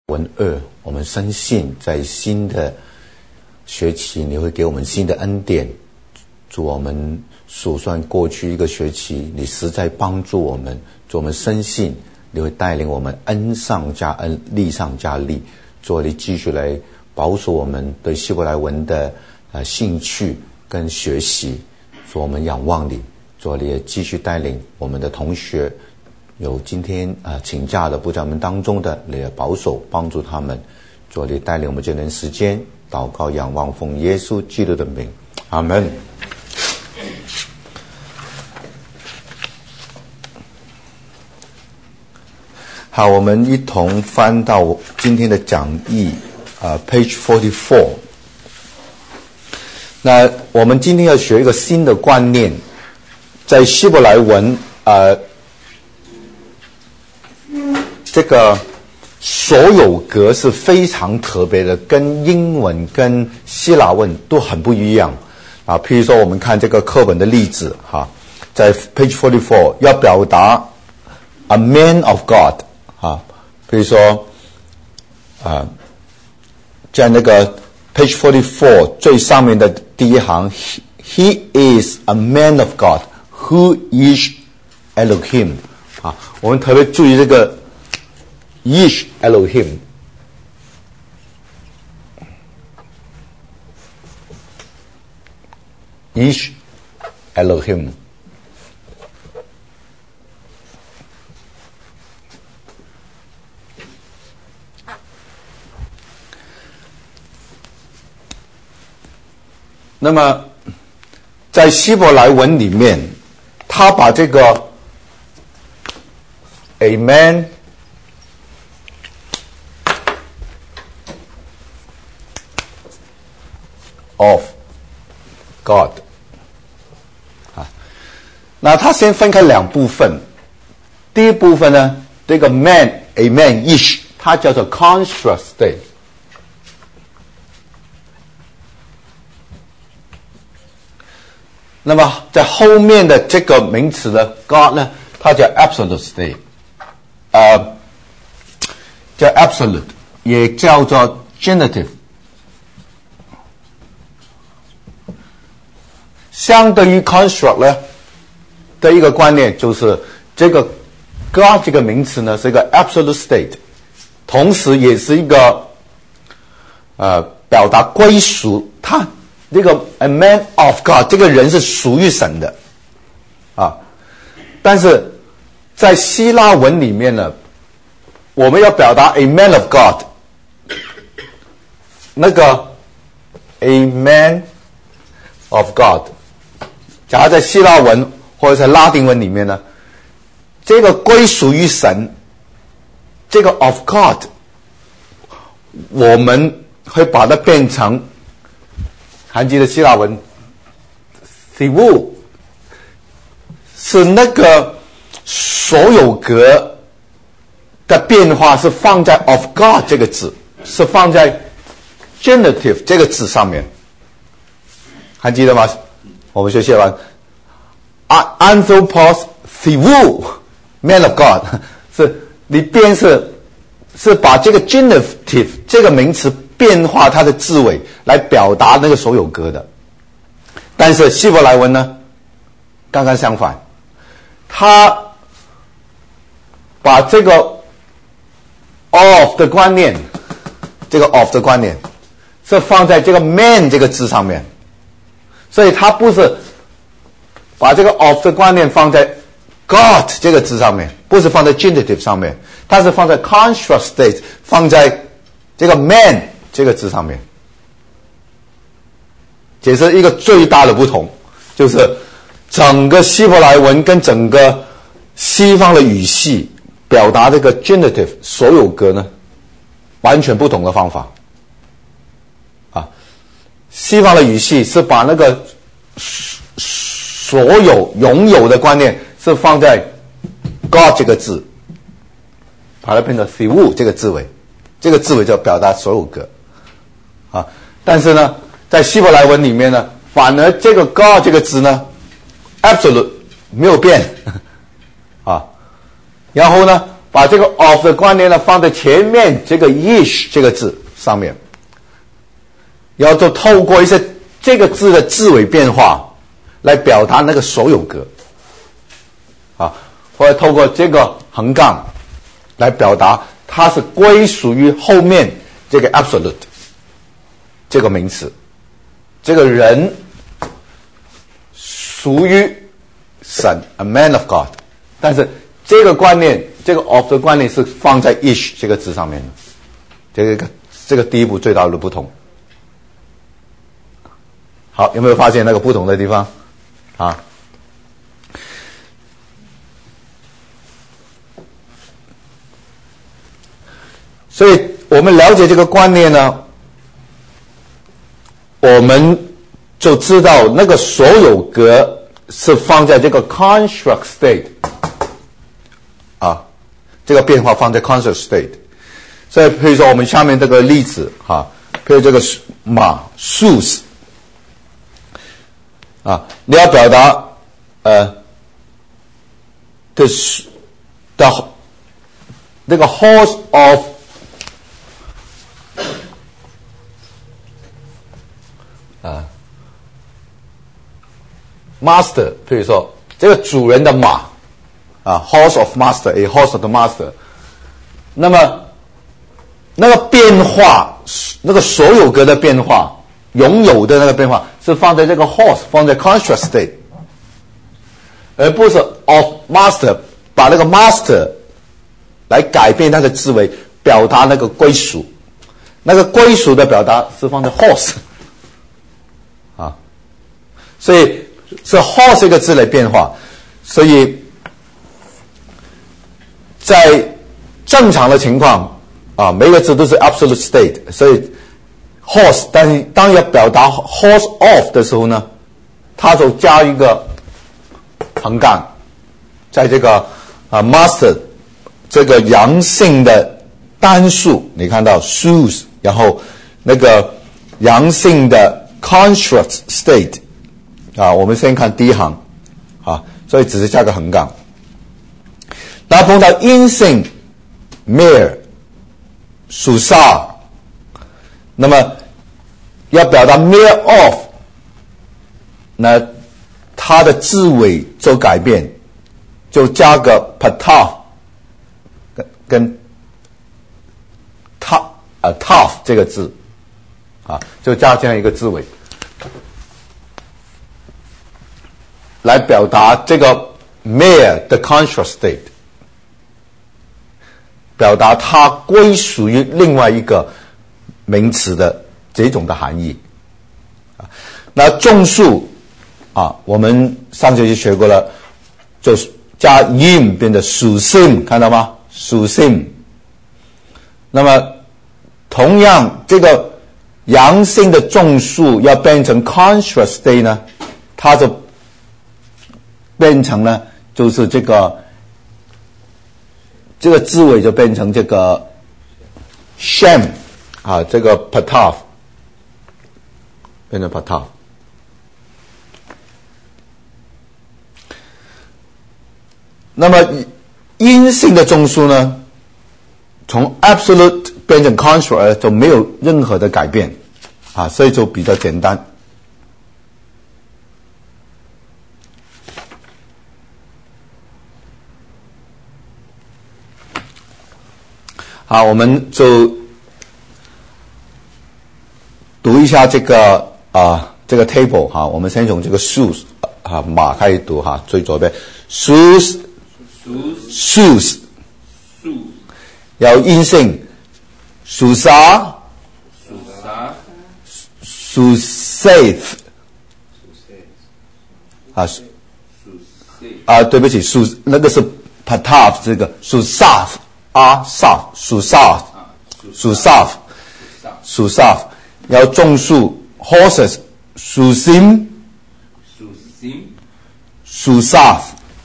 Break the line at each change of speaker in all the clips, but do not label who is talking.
文2，我们深信在新的学期你会给我们新的恩典。主，我们数算过去一个学期，你实在帮助我们。主，我们深信你会带领我们恩上加恩，利上加利。主，你继续来保守我们对希伯来文的兴趣跟学习。主，我们仰望你。主，你也继续带领我们的同学，有今天请假的不在我们当中的，你也保守帮助他们。主，你带领我们这段时间祷告仰望，奉耶稣基督的名，阿们。好，我们一同翻到今天的讲义page 44。那我们今天要学一个新的观念，在希伯来文这个所有格是非常特别的，跟英文跟希腊文都很不一样啊。譬如说我们看这个课本的例子在 page 44要表达 a man of God比如说在那个 page 44最上面的第一行 He is a man of God who is Elohim 我们特别注意这个 is Elohim is Elohim。那么在希伯来文里面，他把这个 a man of God 那他先分开两部分。第一部分呢，这个 a man is 它叫做 construct state。那么在后面的这个名词呢 God 呢，它叫 absolute state 叫 absolute 也叫做 genitive。相对于 construct 呢的一个观念，就是这个 God 这个名词呢是一个 absolute state， 同时也是一个表达归属，他这个 a man of God 这个人是属于神的但是在希腊文里面呢，我们要表达 a man of God， 那个 a man of God， 假如在希腊文或者在拉丁文里面呢，这个归属于神，这个 of God， 我们会把它变成还记得希腊文 Theou 是那个所有格的变化是放在 of God 这个字，是放在 genitive 这个字上面，还记得吗？我们学习完Anthropos Theou man of God 是你变是把这个 genitive 这个名词变化它的字尾来表达那个所有格的。但是希伯来文呢刚刚相反，他把这个 of 的观念，这个 of 的观念是放在这个 man 这个字上面，所以他不是把这个 of 的观念放在 God 这个字上面，不是放在 genitive 上面，它是放在 construct state， 放在这个 man 这个字上面。解释一个最大的不同，就是整个希伯来文跟整个西方的语系表达这个 genitive 所有格呢完全不同的方法西方的语系是把那个所有拥有的观念是放在 God 这个字，把它变成 Theou 这个字尾，这个字尾就表达所有格但是呢在希伯来文里面呢，反而这个 God 这个字呢 absolute 没有变然后呢把这个 of 的观念呢放在前面这个 ish 这个字上面，然后就透过一些这个字的字尾变化来表达那个所有格啊，或者透过这个横杠来表达它是归属于后面这个 absolute 这个名词，这个人属于神 a man of God， 但是这个观念，这个 of 的观念是放在 ish 这个字上面的，这个第一步最大的不同。好，有没有发现那个不同的地方啊？所以我们了解这个观念呢，我们就知道那个所有格是放在这个 construct state 啊，这个变化放在 construct state。所以譬如说我们下面这个例子啊，譬如这个马 shoes 啊，你要表达那个 horse of master， 譬如说这个主人的马啊 horse of master， a horse of the master， 那么那个变化，那个所有格的变化，拥有的那个变化是放在这个 horse， 放在 construct state， 而不是 of master， 把那个 master 来改变那个字尾，表达那个归属，那个归属的表达是放在 horse 啊，所以是 horse 这个字来变化，所以在正常的情况啊，每个字都是 absolute state， 所以 horse， 但是当要表达 horse of 的时候呢，它就加一个横杠，在这个master 这个阳性的单数，你看到 shoes， 然后那个阳性的 construct state 啊，我们先看第一行啊，所以只是加个横杠。那碰到阴性 mere 属煞，那么要表达 mere of， 那它的字尾就改变，就加个 pataf 跟 taf 这个字啊，就加这样一个字尾来表达这个 mere 的 construct state， 表达它归属于另外一个名词的这种的含义。那众数啊，我们上学期学过了，就是加 im 变成属性，看到吗？属性。那么同样，这个阳性的众数要变成 construct state 呢，它就变成了就是这个字尾就变成这个 sham 啊，这个 pataf 变成 pataf。那么阴性的众数呢，从 absolute 变成 construct 就没有任何的改变啊，所以就比较简单。好，我们就读一下这个这个 table 哈，我们先从这个 shoes 啊马开始读哈，最左边 shoes， 有阴性属啥属 safe 对不起，属那个是 pataf， 这个属 saf 属 saf， 要众数 horses 属 sim 属 saf，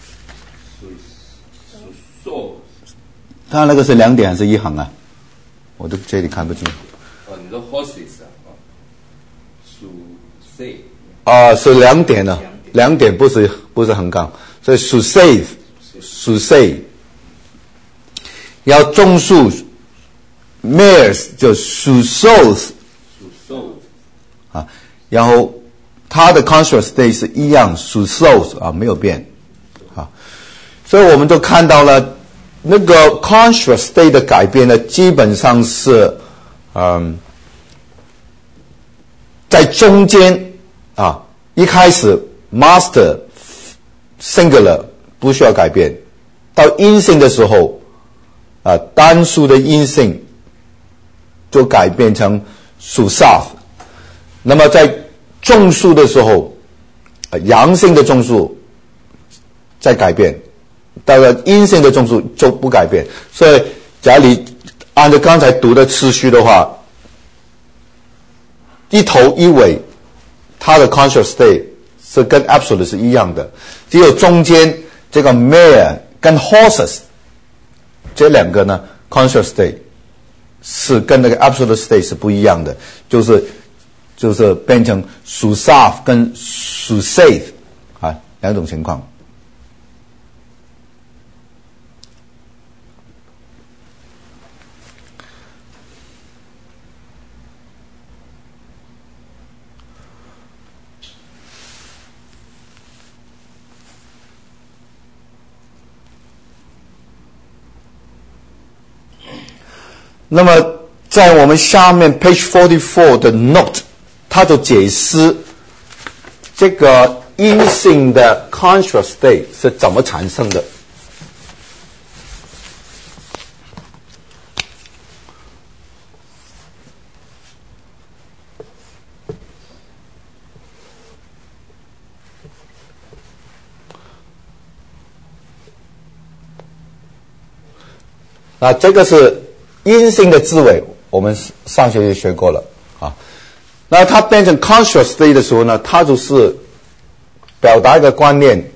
它那个是2点还是1行啊？我都这里看不清。
你的 horses 属 safe
是2点的，2点不是横杠，所以属 safe 属 safe。 要种树 ，mares 就属兽啊，然后它的 conscious state 是一样属兽啊，没有变啊，所以我们就看到了那个 conscious state 的改变呢，基本上是在中间啊，一开始 master singular 不需要改变，到阴性的时候啊，单数的阴性就改变成属 soft， 那么在众数的时候，阳性的众数再改变，到了阴性的众数就不改变。所以假如你按照刚才读的次序的话，一头一尾它的 conscious state 是跟 absolute 是一样的，只有中间这个 mare 跟 horses 这两个呢 conscious state 是跟那个 absolute state 是不一样的，就是变成属 soft 跟属 safe 啊两种情况。那么在我们下面 page 44的 note， 它就解释这个阴性的 conscious state 是怎么产生的。这个是阴性的字尾，我们上学期学过了啊。那它变成 conscious state 的时候呢，它就是表达一个观念，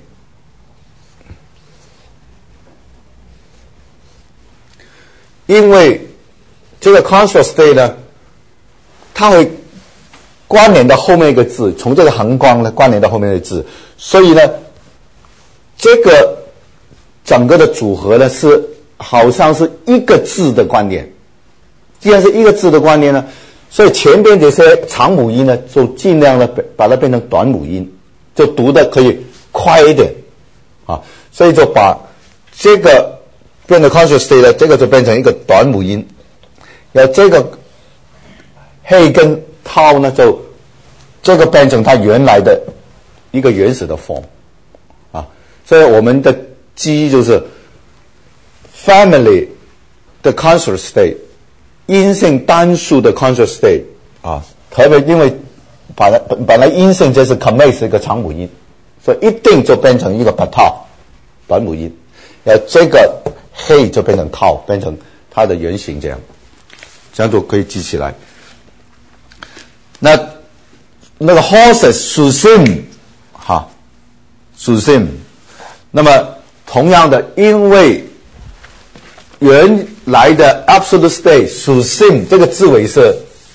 因为这个 conscious state 呢，它会关联到后面一个字，从这个横光呢关联到后面的字，所以呢，这个整个的组合呢是好像是一个字的观念。既然是一个字的观念呢，所以前边这些长母音呢，就尽量的把它变成短母音，就读的可以快一点啊。所以就把这个变成 conscious state 呢，这个就变成一个短母音，然后这个 hey 跟 tau 呢，就这个变成它原来的一个原始的 form 啊。所以我们的记忆就是 family 的 conscious state。阴性单数的 conscious state 啊，特别因为本来阴性就是 commit 是一个长母音，所以一定就变成一个 patau 短母音，然后这个 hey 就变成 tau， 变成它的原型，这样就可以记起来。那个 horses 属性哈，属性，那么同样的，因为原来的 absolute state 属性这个字尾是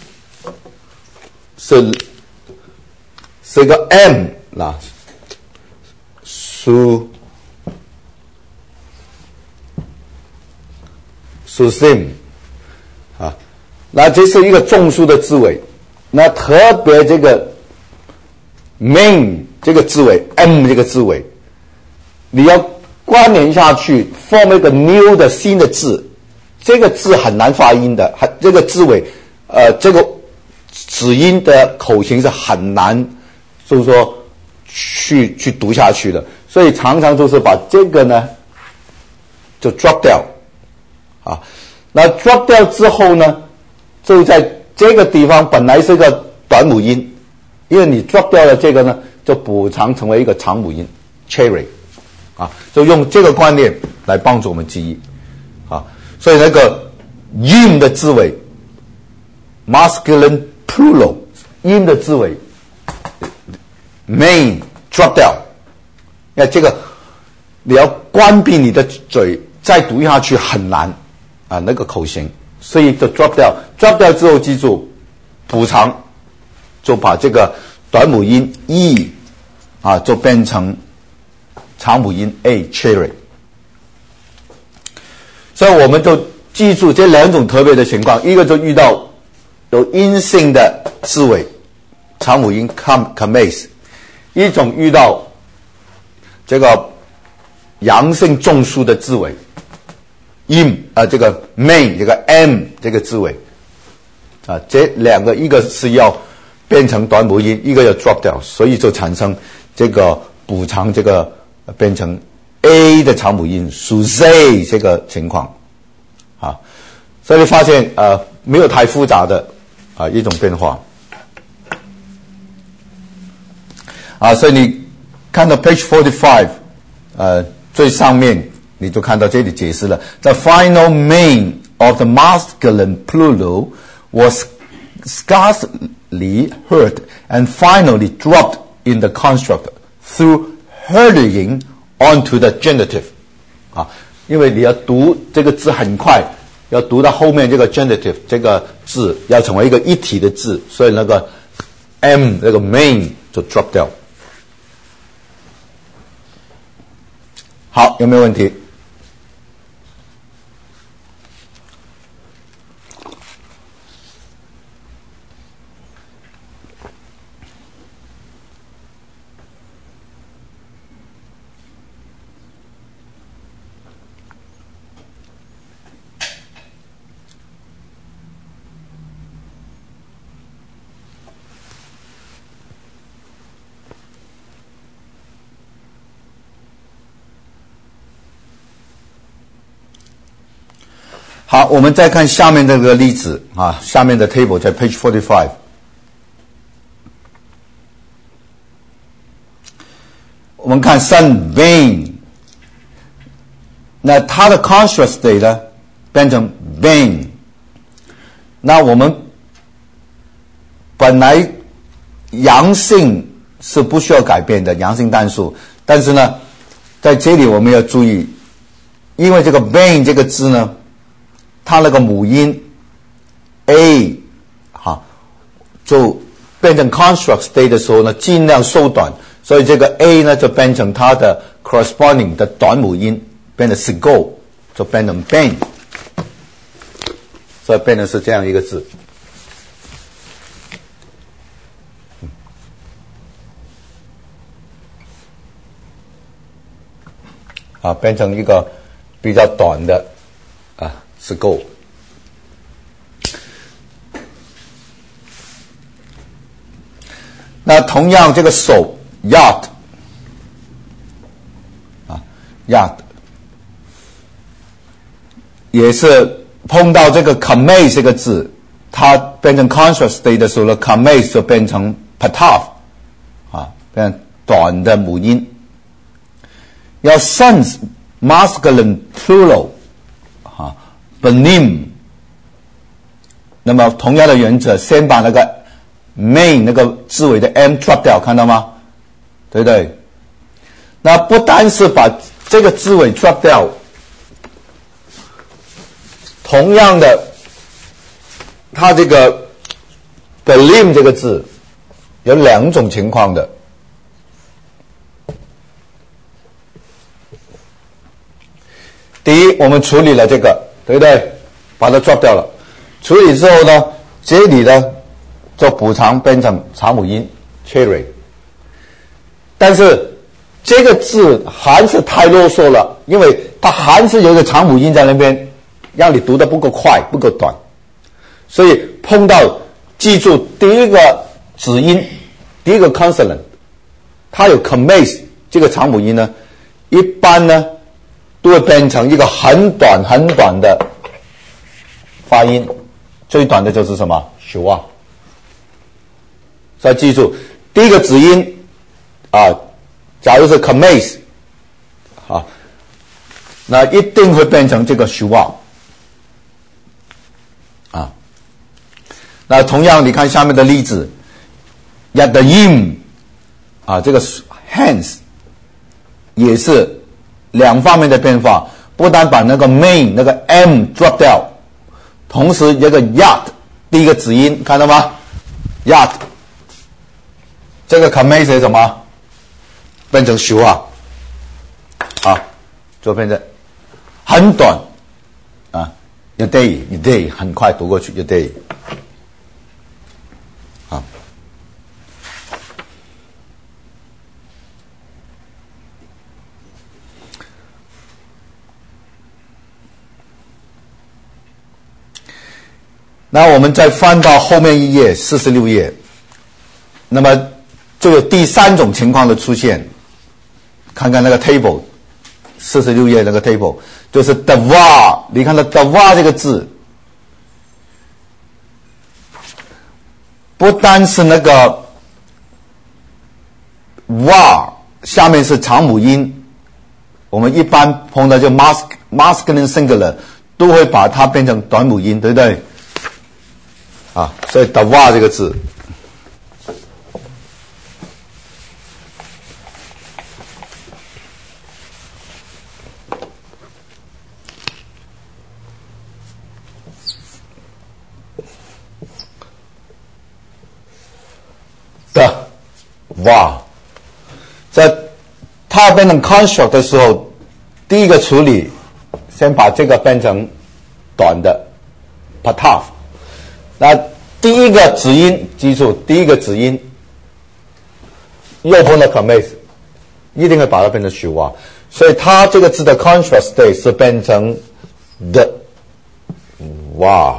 一个 m 啦，属性啊，那这是一个众数的字尾，那特别这个 main 这个字尾 m 这个字尾，你要关联下去 form 一个 new 的新的字，这个字很难发音的，这个字尾这个子音的口型是很难就是说去读下去的，所以常常就是把这个呢就 drop 掉啊。那 drop 掉之后呢，就在这个地方本来是个短母音，因为你 drop 掉了这个呢，就补偿成为一个长母音 cherry 啊，就用这个观念来帮助我们记忆啊。所以那个 yin 的字尾 masculine plural 音的字尾 main drop 掉，那这个你要关闭你的嘴再读下去很难啊，那个口型，所以就 drop 掉。drop 掉之后记住补偿，就把这个短母音 e 啊就变成长母音 a cherry。 所以我们就记住这两种特别的情况，一个就遇到有阴性的字尾长母音 comes， 一种遇到这个阳性中枢的字尾 这个 main 这个 m 这个字尾这两个一个是要变成短母音，一个要 drop 掉，所以就产生这个补偿这个变成 a 的长母音属 z 这个情况所以你发现没有太复杂的一种变化所以你看到 page 45最上面你就看到这里解释了 The final main of the masculine plural was scarcely heard and finally dropped in the construct through hurrying onto the genitive 因为你要读这个字很快，要读到后面这个 genitive 这个字要成为一个一体的字，所以那个 m 那个 main 就 drop 掉。好，有没有问题？好，我们再看下面这个例子下面的 table 在 page 45。我们看 son vain， 那它的 contrast state 呢变成 vain。那我们本来阳性是不需要改变的阳性单数，但是呢，在这里我们要注意，因为这个 vain 这个字呢。它那个母音 a 就变成 construct state 的时候呢尽量缩短，所以这个 a 呢就变成它的 corresponding 的短母音，变成 sgo 就变成 bang， 所以变成是这样一个字变成一个比较短的是够。那同样这个手 yacht yacht 也是碰到这个 commase 这个字，它变成 contrast state 的时候呢 commase 就变成 pataf 变成短的母音。要 sons masculine plural benim， 那么同样的原则，先把那个 main 那个字尾的 m drop 掉，看到吗？对不对？那不单是把这个字尾 drop 掉，同样的，它这个 belim 这个字有两种情况的。第一，我们处理了这个。对不对？把它 drop 掉了。处理之后呢，这里呢就补偿变成长母音 cherry。但是这个字还是太啰嗦了，因为它还是有一个长母音在那边，让你读得不够快，不够短。所以碰到记住第一个子音，第一个 consonant， 它有 commase 这个长母音呢，一般呢都会变成一个很短很短的发音，最短的就是什么 shua。 所以记住第一个子音假如是 commase 那一定会变成这个 shua 那同样你看下面的例子 yadayim 这个 hands 也是两方面的变化，不但把那个 main 那个 m drop 掉，同时这个 yat 第一个子音看到吗 yat 这个 commase 是什么变成 shua 就变成很短啊 ，Yadei 很快读过去 Yadei 啊。那我们再翻到后面一页46页，那么就有第三种情况的出现。看看那个 table， 46页那个 table， 就是 davar， 你看到 davar 这个字，不单是那个 var 下面是长母音，我们一般碰到就 masculine singular 都会把它变成短母音，对不对？啊，所以 davar 这个字。的 var， 在它变成 construct 的时候，第一个处理，先把这个变成短的 pataf。那第一个子音，记住第一个子音，右碰到 commase， 一定会把它变成虚化，所以它这个字的 contrast state 是变成的 var。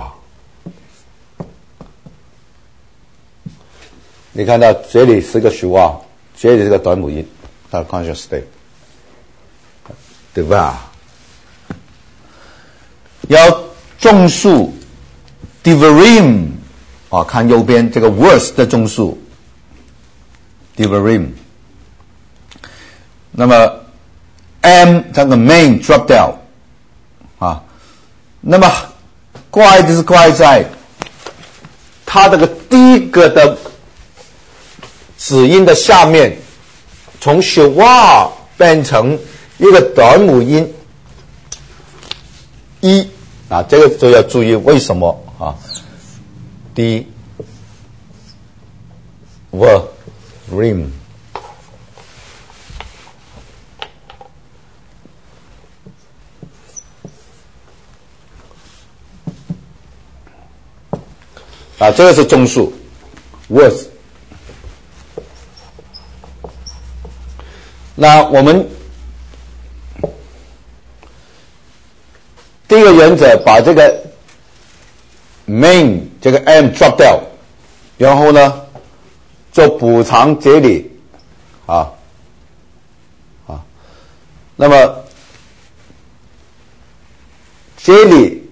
你看到这里是个虚化，这里是个短母音，它的 conscious state， 对吧？要众数 divarim 啊，看右边这个 words 的众数 divarim。那么 m 这个 main drop down 啊，那么怪就是怪在它这个第一个的子音的下面，从雪哇变成一个短母音一啊，这个就要注意为什么啊？第一 ，rim 啊，这个是中数 words。那我们第一个原则，把这个 main 这个 m drop 掉，然后呢就补偿这里啊，那么这里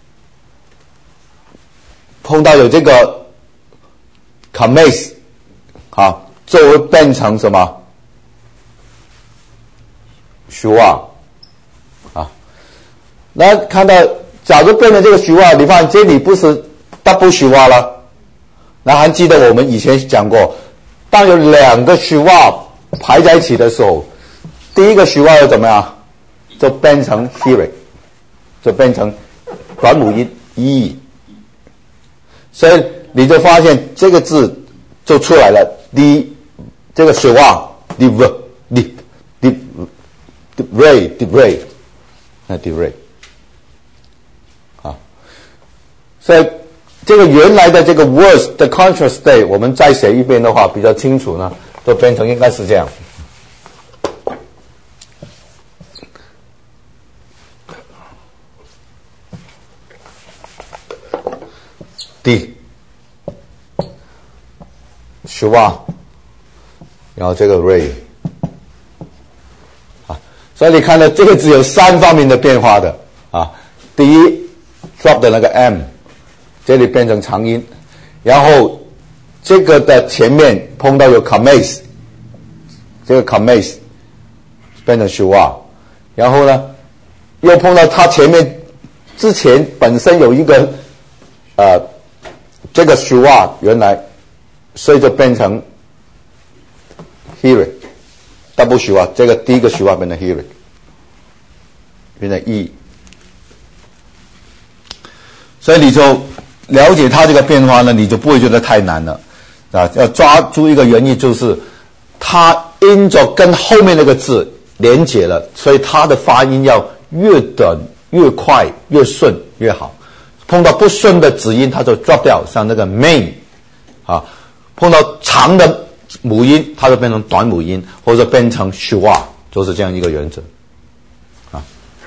碰到有这个 commase 啊，就会变成什么？虚化啊，那看到假如变成这个虚化，你发现这里不是 double 虚化了。那还记得我们以前讲过，当有两个虚化排在一起的时候，第一个虚化又怎么样？就变成 hearing， 就变成短母音 e， 所以你就发现这个字就出来了。这个虚化 divrei 啊，所以这个原来的这个 words 的 contrast state 我们再写一遍的话比较清楚呢，就变成应该是这样。D 15，然后这个 ray 啊，所以你看到这个字有三方面的变化的啊。第一 drop 的那个 m 这里变成长音，然后这个的前面碰到有 commase， 这个 commase 变成15，然后呢又碰到它前面之前本身有一个这个15原来，所以就变成 hearing double 15，这个第一个15变成 hearing， 变成 e， 所以你就了解它这个变化呢，你就不会觉得太难了啊。要抓住一个原因，就是它因着跟后面那个字连结了，所以它的发音要越短越快越顺越好。碰到不顺的子音，它就 drop 掉，像那个 main 啊。碰到长的母音，它就变成短母音，或者变成 shua， 就是这样一个原则啊。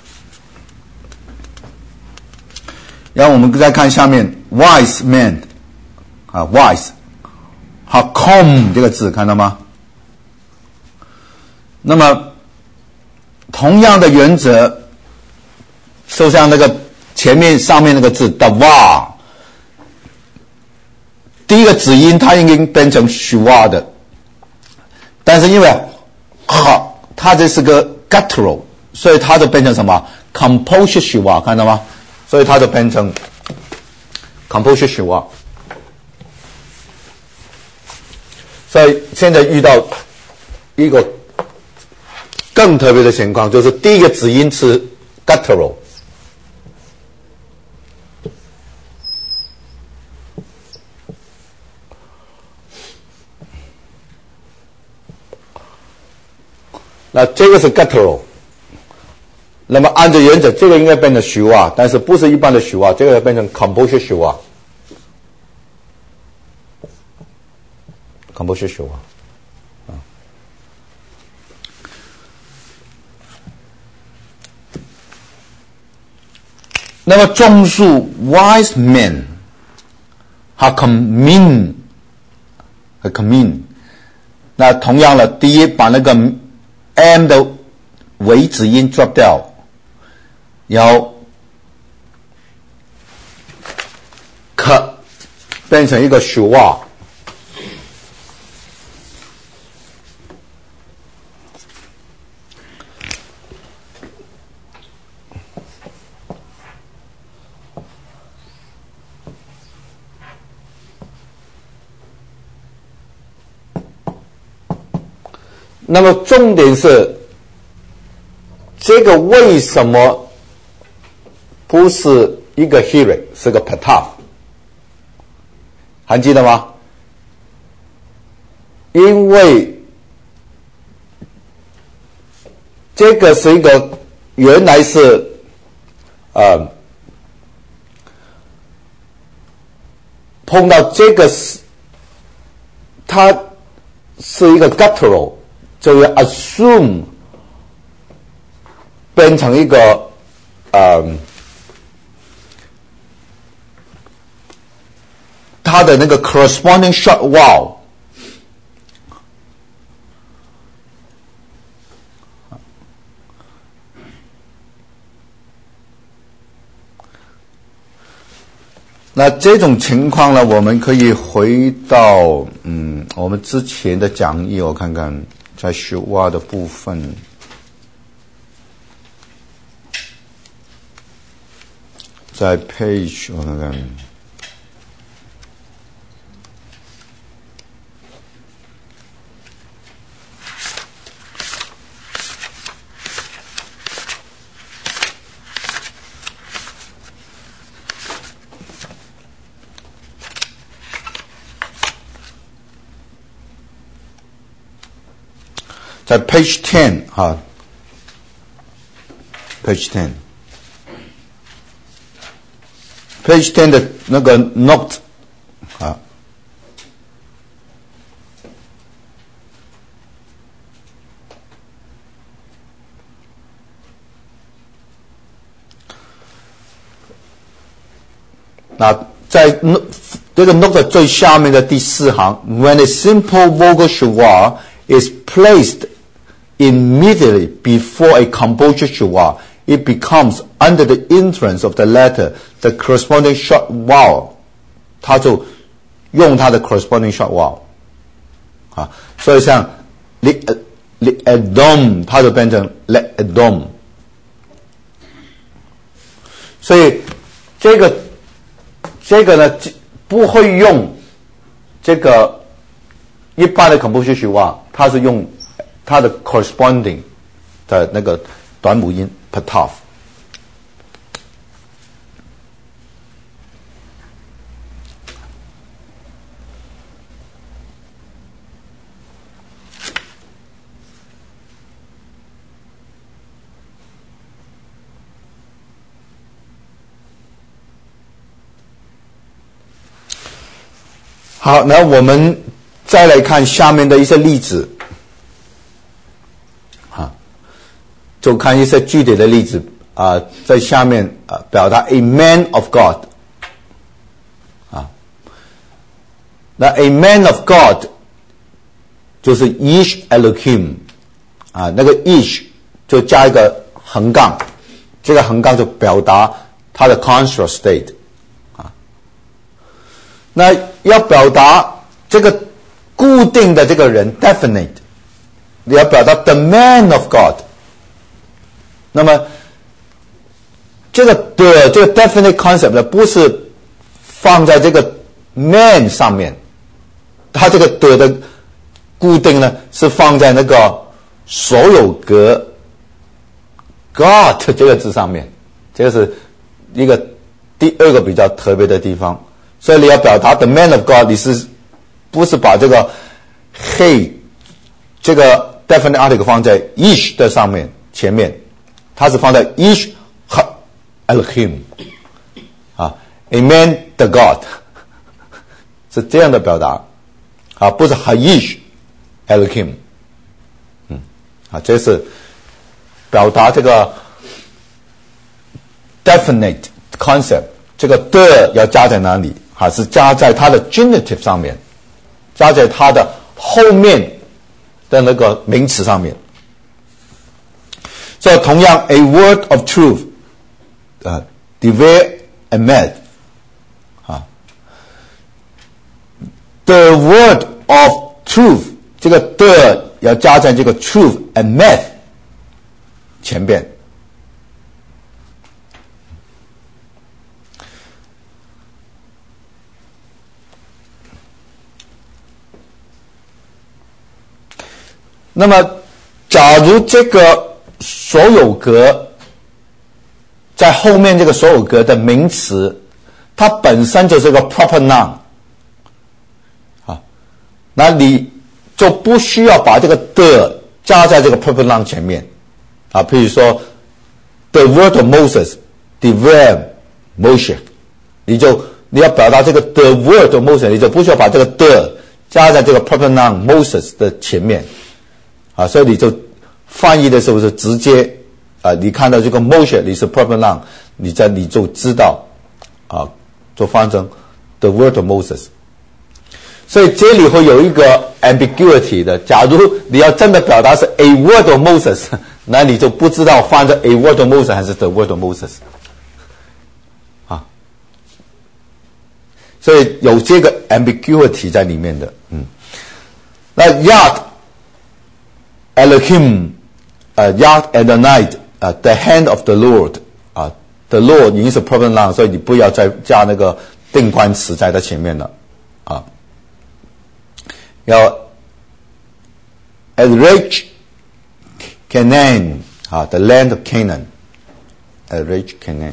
然后我们再看下面 wise man 啊 wise， 好 come 这个字看到吗？那么同样的原则，就像那个前面上面那个字 dawa， 第一个子音它应该变成 shua 的，但是因为它这是个 guttural， 所以它就变成什么 composure shua， 看到吗？所以它就变成 composure shua。所以现在遇到一个更特别的情况，就是第一个子音是 guttural， 那这个是 guttural， 那么按照原则，这个应该变成 shua， 但是不是一般的 shua， 这个要变成 composure shua。composure shua。那么中数 wise men 和 come in， 那同样的，第一把那个 m 的尾子音 drop 掉，然后可变成一个 shua。那么重点是，这个为什么不是一个 hearing， 是个 pataf？ 还记得吗？因为这个是一个原来是碰到这个它是一个 guttural， 就要 assume 变成一个它的那个 corresponding short vowel。那这种情况呢，我们可以回到我们之前的讲义，我看看在学蛙的部分，在 page 我看看。在 page 10 哈 page 10 的那个 note 啊，那在这个 note 的最下面的第4行 ，when a simple vocal schwa is placed immediately before a composure schwa, it becomes under the influence of the letter the corresponding short vowel， 它就用它的 corresponding short vowel 啊，所以像 adom 它就变成 adom， 所以这个呢不会用这个一般的 composure schwa， 它是用它的 corresponding 的那个短母音 pataf。 好，那我们再来看下面的一些例子，就看一些具体的例子在下面表达 a man of God 那 a man of God 就是 ish Elohim 那个 ish 就加一个横杠，这个横杠就表达他的 conscious state那要表达这个固定的这个人 definite， 你要表达 the man of God， 那么这个 definite concept 呢，不是放在这个 man 上面，它这个的固定呢是放在那个所有格 God 这个字上面，这个是一个第二个比较特别的地方。所以你要表达 the man of God， 你是不是把这个 he 这个 definite article 放在 ish 的上面前面，它是放在 ish Elohim a man the God 是这样的表达不是 ish Elohim 这是表达这个 definite concept， 这个的要加在哪里是加在它的 genitive 上面，加在它的后面的那个名词上面。所以同样 a word of truth Divrei Emet the word of truth 这个的要加在这个 truth Emet 前边。那么假如这个所有格在后面这个所有格的名词它本身就是个 proper noun那你就不需要把这个的加在这个 proper noun 前面譬如说 the word of Moses Divrei Moshe， 你要表达这个 the word of Moses， 你就不需要把这个的加在这个 proper noun Moses 的前面所以你就翻译的时候是直接你看到这个 Moshe 你是 proper noun， 你就知道就翻成 the word of Moses。 所以这里会有一个 ambiguity 的，假如你要真的表达是 a word of Moses， 那你就不知道翻成 a word of Moses 还是 the word of Moses 所以有这个 ambiguity 在里面的那 Yad Elohim Yad Adonai the hand of the Lord the Lord 已经是 proper noun， 所以你不要再加那个定冠词在它前面了要 Rich Canaan the land of Canaan Rich Canaan。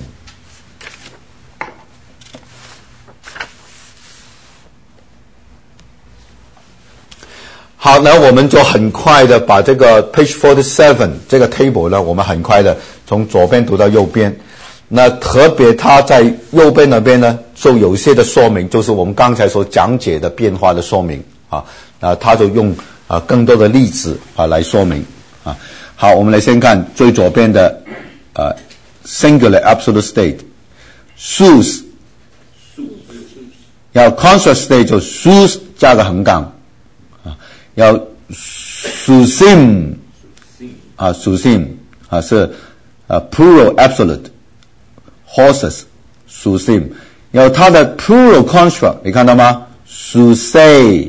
好，那我们就很快的把这个 page 47这个 table 呢，我们很快的从左边读到右边。那特别它在右边那边呢，就有些的说明，就是我们刚才所讲解的变化的说明他就用更多的例子来说明好，我们来先看最左边的singular absolute state sus， 要 conscious state 就 sus 加个横杠要 susim susim 是plural absolute horses susim， 要它的 plural construct 你看到吗 susei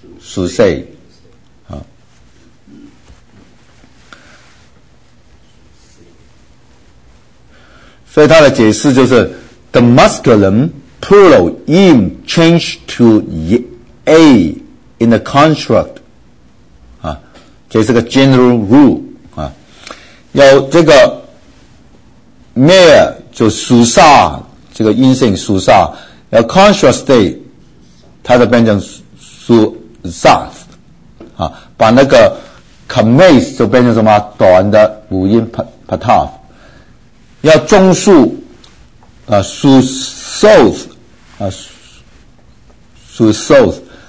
所以它的解释就是 the masculine plural im change to a in the construct这是个 general rule 要这个 male 就属煞，这个阴性属煞，要 conscious state 它就变成属煞把那个 kames 就变成什么短的五音 pataf， 要中数属 south 属 south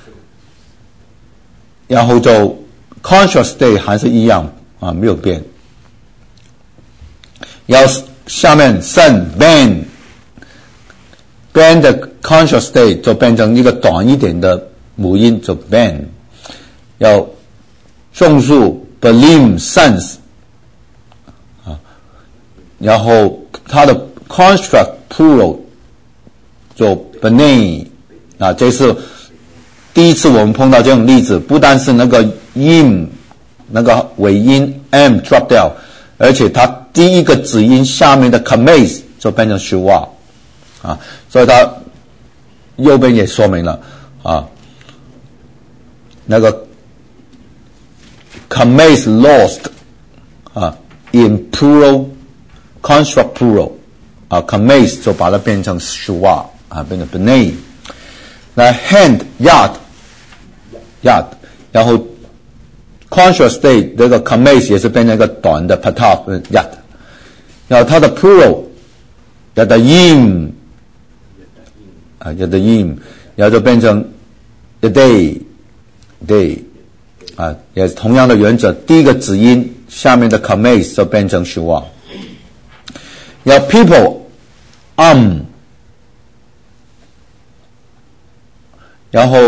然后就 conscious state 还是一样啊，没有变。然后下面 sen ben 的 conscious state 就变成一个短一点的母音，就 ben。要众数 belim sense 啊，然后它的 construct plural 就 benay 啊，这是第一次我们碰到这种例子，不单是那个音那个尾音 m drop 掉，而且它第一个子音下面的 kamez 就变成 shua 啊，所以它右边也说明了啊，那个 kamez lost 啊 in plural construct plural 啊 kamez 就把它变成 shua 啊，变成 benay。那 hand yard 然后 conscious state 这个 kamez 也是变成一个短的 pataf yard， 然后它的 plural yadayim 啊 yadayim， 然后就变成 yaday day 啊，也是同样的原则，第一个子音下面的 kamez 就变成 shua。然后 people 然后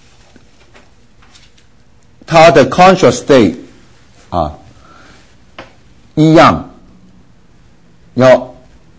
它的 conscious state 啊一样，要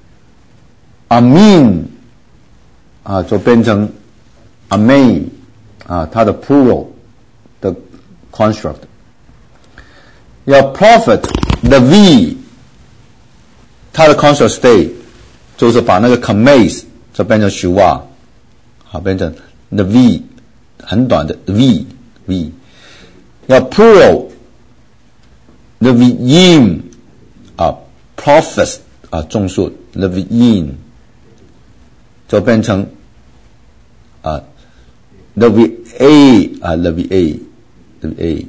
amin 啊就变成 amay 啊，它的 plural 的 construct。要 prophet 的 v 它的 conscious state 就是把那个 kamez 就变成 shua 好，变成 the v 很短的 v。要 plural the v'im 啊 prophets 啊众数 the v'im 就变成啊 the v'a 啊 the v'a。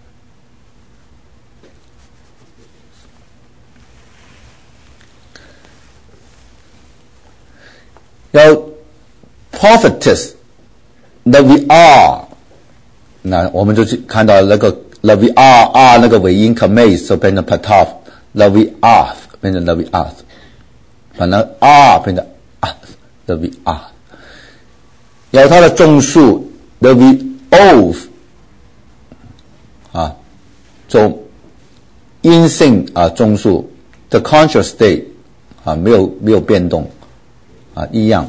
要 prophetess the vr， 那我们就去看到那个 the vr 那个尾音 kamez 就变成 pataf the vr 变成 the vr， 反正 r 变成 the vr。然后它的众数 the vof 啊，就阴性啊众数 the conscious state 啊没有变动啊一样。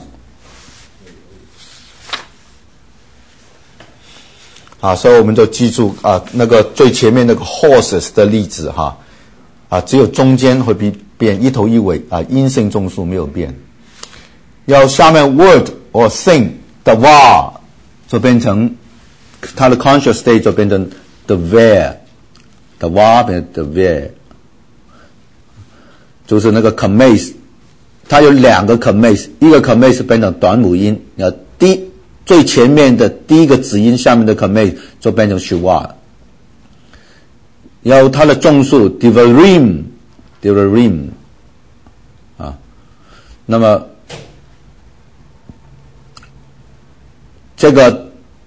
啊，所以我们就记住啊，那个最前面那个 horses 的例子哈，啊，只有中间会变一头一尾啊，阴性众数没有变。要下面 word or thing 的 var 就变成它的 conscious state 就变成 the where， the var 变成 the where， 就是那个 kamez， 它有两个 kamez， 一个 kamez 变成短母音，然后最前面的第一个子音下面的 kamez 就变成 shua， 然后它的众数 divarim 啊，那么这个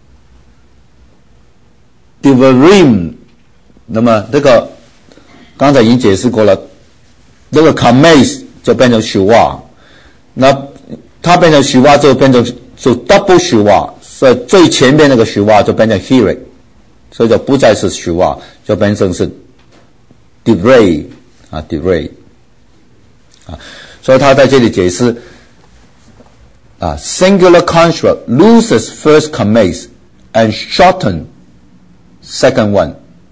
divarim， 那么这个刚才已经解释过了，这个 kamez 就变成 shua， 那它变成 shua 就变成就 double shua， 所以最前面那个 shua 就变成 hirik， 所以就不再是 shua， 就变成是 divrei 啊 divrei 啊，所以他在这里解释啊 singular construct loses first kamez and shorten second one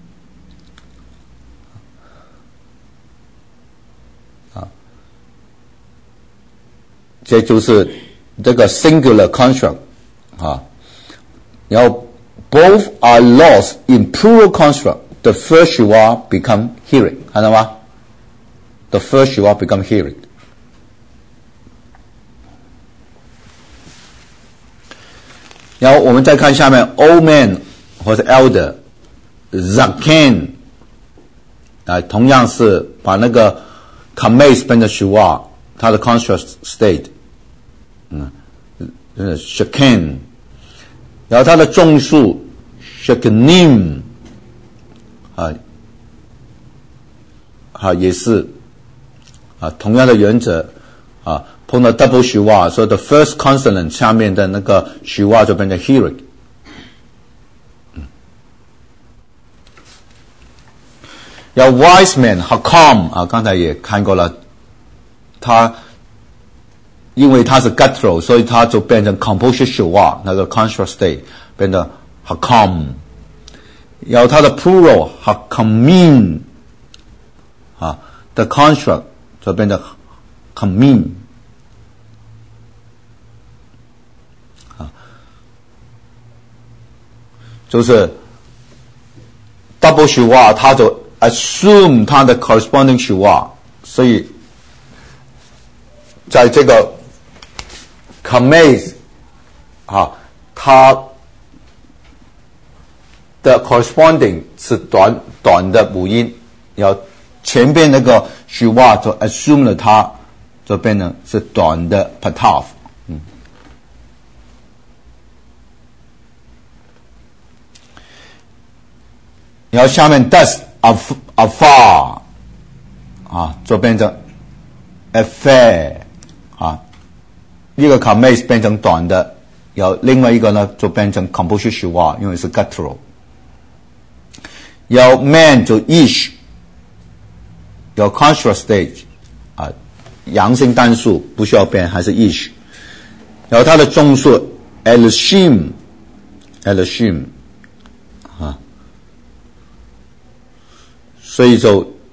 啊，这就是这个 singular construct 啊，然后 both are lost in plural construct， the first shua become hirik， 看到吗？ the first shua become hirik。 然后我们再看下面 old man 或者 elder zaken 啊，同样是把那个 kamez 变成 shua， 它的 construct state shaken， 然后它的众数 Shekanim 也是同样的原则碰到 double shiva， 所以 the first consonant 下面的那个 shiva 就变成 hirik。要 wise man hakam 刚才也看过了，他因为他是 guttural， 所以他就变成 composite shiva， 那个 construct state 变成 hakam。要他的 plural hakamin the construct 就变成 kamin。就是 double shiva， 他就 assume 他的 corresponding shiva， 所以在这个 kamez 它的 corresponding 是短的母音，要前边那个 shiva 就 assume 了它，就变成是短的 pataf。然后下面 das afar 就变成 affair 一个 kamez 变成短的，然后另外一个呢就变成 composite shiva， 因为是 guttural。然后 man 就 ish， 有 construct stage 阳性单数不需要变，还是 ish。然后它的中数 elshim 所以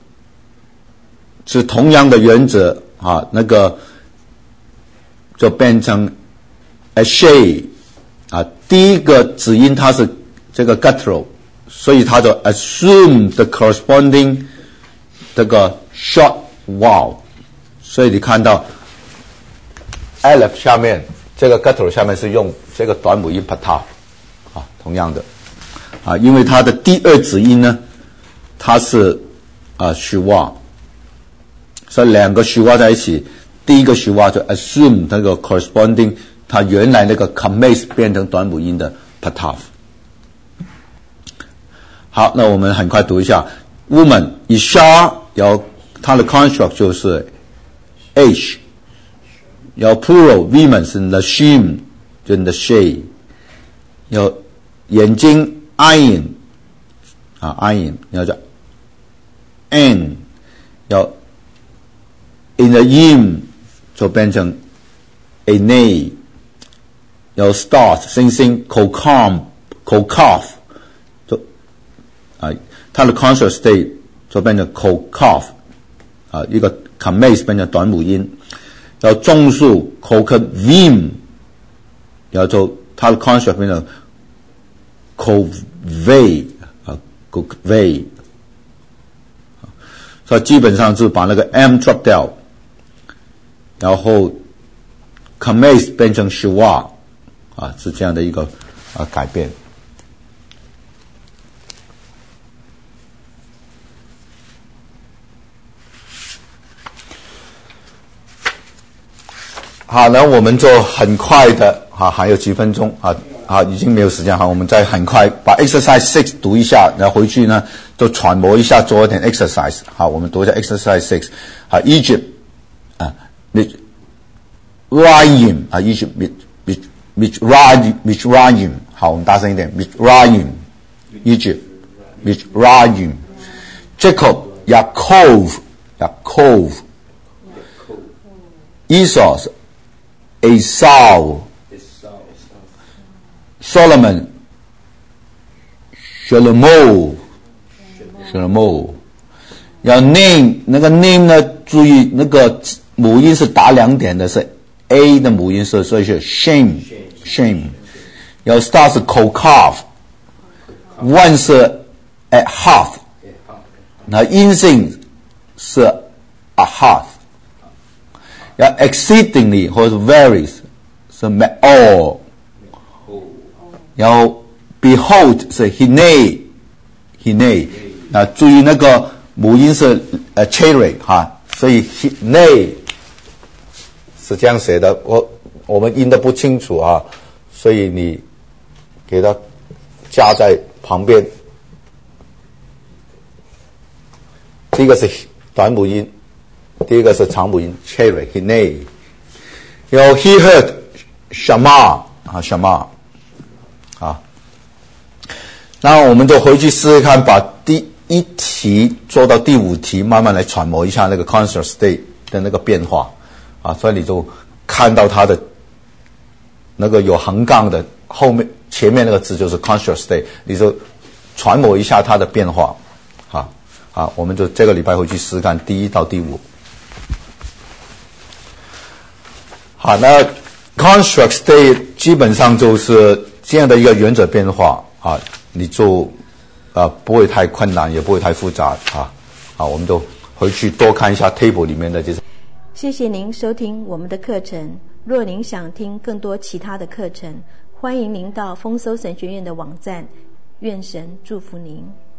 是同样的原则那个就变成 ashay 第一个子音它是这个 guttural， 所以它就 assume the corresponding 这个 short vowel， 所以你看到 aleph 下面这个 guttural 下面是用这个短母音 pataf 同样的因为它的第二子音呢它是shiva， 所以两个 shiva 在一起，第一个 shiva 就 assume 那个 corresponding 它原来那个 kamez 变成短母音的 pataf。 好，那我们很快读一下 woman isha， 有它的 construct 就是 h， 有 plural women 是 nashim 就 nashay， 有眼睛 ayin ayin， 然后叫 n， 有 in the yim 就变成 anay， 有 stars 星星 kokaf 就它的 consonant state 就变成 kokaf 一个 kamez 变成短母音，有中数 kokavim， 然后就它的 consonant 变成 kovei，所以基本上是把那个 m drop 掉，然后 kamez 变成 shiva 是这样的一个改变。好，那我们就很快的还有几分钟已经没有时间我们再很快把 exercise 6读一下，然后回去呢就揣摩一下，做一点 exercise。好，我们读一下 exercise 6。Egypt Mitzrayim Egypt Mitzrayim。好，我们大声一点 Mitzrayim Egypt Mitzrayim。Jacob Yaakov Esau Solomon Shlomo。要 name 那个 name 呢，注意那个母音是打两点的，是 a 的母音，所以是 shame。要 start 是 kokaf， one 是 at half， 那阴性是 a half。要 exceedingly 或者 varies 是 all， 然后 behold 是 hine， 注意那个母音是cherry 所以 hine 是这样写的，我们音的不清楚所以你给它加在
旁边，第一个是短母音，第一个是长母音 cherry hine， 然后 he heard shama 啊 shama 啊，那我们就回去试试看，把第一题做到第5题，慢慢来揣摩一下那个 conscious state 的那个变化啊，所以你就看到它的那个有横杠的后面前面那个字就是 conscious state， 你就揣摩一下它的变化啊。好，我们就这个礼拜回去试试看第1到第5。好，那 construct state 基本上就是这样的一个原则变化啊，你就不会太困难，也不会太复杂啊。好，我们就回去多看一下 table 里面的这些。
谢谢您收听我们的课程。若您想听更多其他的课程，欢迎您到丰收神学院的网站。愿神祝福您。